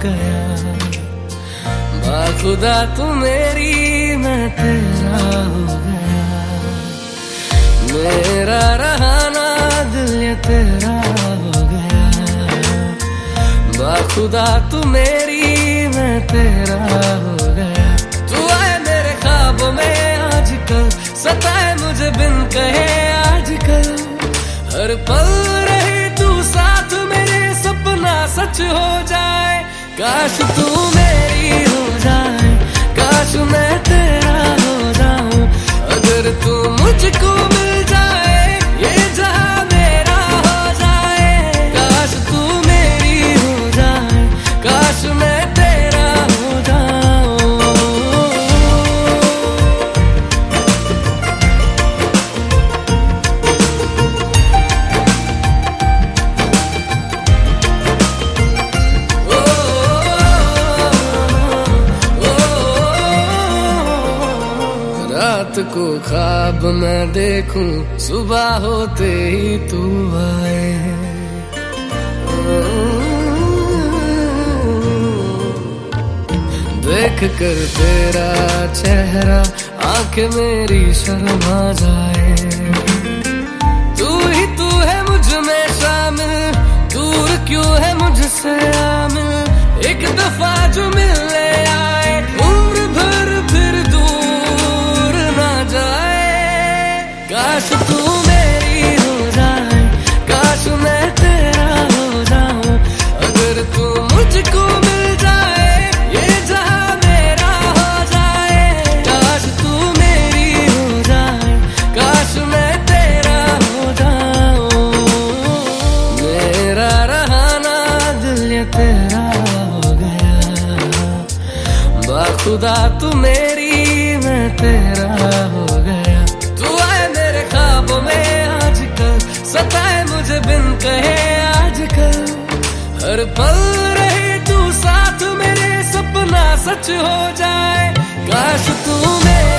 गया। बाखुदा तू मेरी, मैं तेरा हो गया। मेरा रहना दिल ये तेरा हो गया। बाखुदा तू मेरी, मैं तेरा हो गया। तू आए मेरे ख्वाबों में आजकल, सताए मुझे बिन कहे आजकल। हर पल रहे तू साथ मेरे, सपना सच हो जाए। काश तू मेरी हो जाए, काश मैं तेरा हो जाऊं। अगर तू मुझको मिल जाए, ये जहां मेरा हो जाए। काश तू मेरी हो जाए, काश मैं तेरा हो जाऊं। रात को ख्वाब मैं देखूं, सुबह होते ही तू आए। देख कर तेरा चेहरा, आंखें मेरी शर्मा जाए। तू ही तू है मुझ में शामिल, दूर क्यों है मुझसे आमिल। एक दफा जो मिलने आए, उम्र भर फिर दूर ना जाए। काश तू मेरी हो जाए, काश मैं तेरा हो जाऊं। अगर तू मुझको मिल जाए, ये जहां मेरा हो जाए। काश तू मेरी हो जाए, काश मैं तेरा हो जाऊं। मेरा रहना दिल ये तेरा हो गया। बाखुदा तू मेरी, मैं तेरा हो गया। तू आए मेरे ख्वाबों में आजकल, सताए मुझे बिन कहे आजकल। हर पल रहे तू साथ मेरे, सपना सच हो जाए। काश तू मेरे